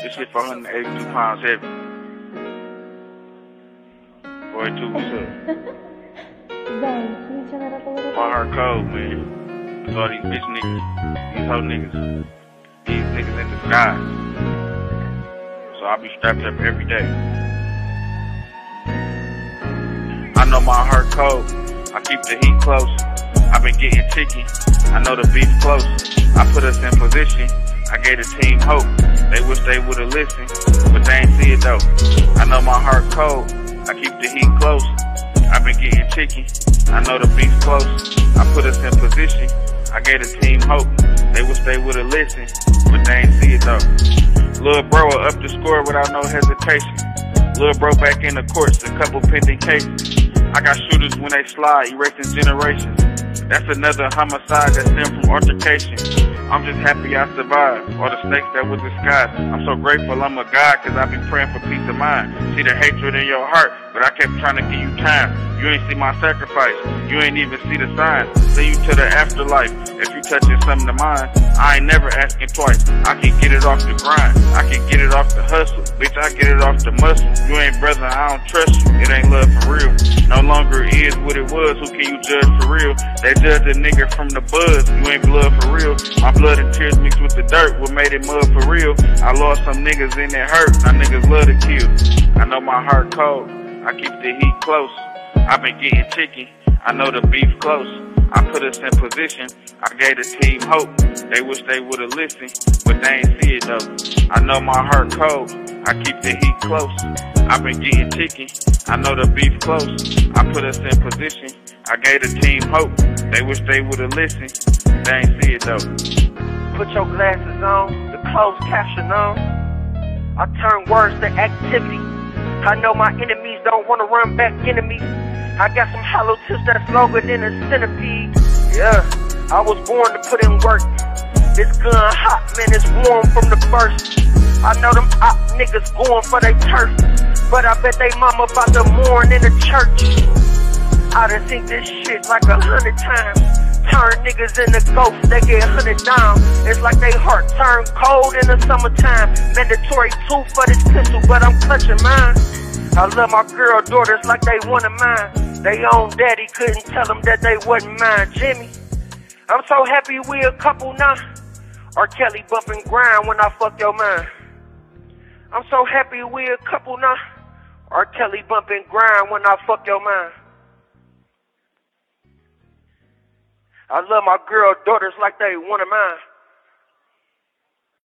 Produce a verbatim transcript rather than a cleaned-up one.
This shit four hundred eighty-two pounds heavy. forty-two, what's up? Zane, can you turn that up a little bit? My heart cold, man. Cause all these bitch niggas, these hoe niggas, these niggas in disguise. So I be strapped up every day. I know my heart cold. I keep the heat close. I been getting chicken. I know the beef close. I put us in position. I gave the team hope. They wish they would've listened, but they ain't see it though. I know my heart cold. I keep the heat close. I been getting chicken. I know the beef close. I put us in position. I gave the team hope. They wish they would've listened, but they ain't see it though. Lil' bro will up the score without no hesitation. Lil' bro back in the courts, a couple pending cases. I got shooters when they slide, erasing generations. That's another homicide that stemmed from altercation. I'm just happy I survived all the snakes that was disguised. I'm so grateful I'm a God, cause I be praying for peace of mind. See the hatred in your heart, but I kept trying to give you time. You ain't see my sacrifice, you ain't even see the signs. Send you to the afterlife, if you touching something of mine. I ain't never asking twice, I can get it off the grind. I can get it off the hustle, bitch I get it off the muscle. You ain't brother, I don't trust you, it ain't love for real. No longer is what it was, who can you judge for real? They judge a nigga from the buzz, you ain't blood for real. My blood and tears mixed with the dirt, what made it mud for real? I lost some niggas and it hurt, now niggas love to kill. I know my heart cold, I keep the heat close. I been getting chicken, I know the beef close. I put us in position, I gave the team hope. They wish they would've listened, but they ain't see it though. I know my heart cold, I keep the heat close. I been getting chicken, I know the beef close. I put us in position, I gave the team hope. They wish they would've listened, they ain't see it though. Put your glasses on, the closed caption on. I turn words to activity. I know my enemies don't wanna run back enemies. I got some hollow tips that's longer than a centipede. Yeah, I was born to put in work. This gun hot, man, it's warm from the first. I know them op niggas going for they turf, but I bet they mama about to mourn in the church. I done seen this shit like a hundred times. Turn niggas into ghosts, they get hunted down. It's like they heart turn cold in the summertime. Mandatory two for this pistol, but I'm clutching mine. I love my girl daughters like they one of mine. They own daddy couldn't tell them that they wasn't mine. Jimmy, I'm so happy we a couple now. R. Kelly bumping grind when I fuck your mind. I'm so happy we a couple now. R. Kelly bumping grind when I fuck your mind. I love my girl daughters like they one of mine.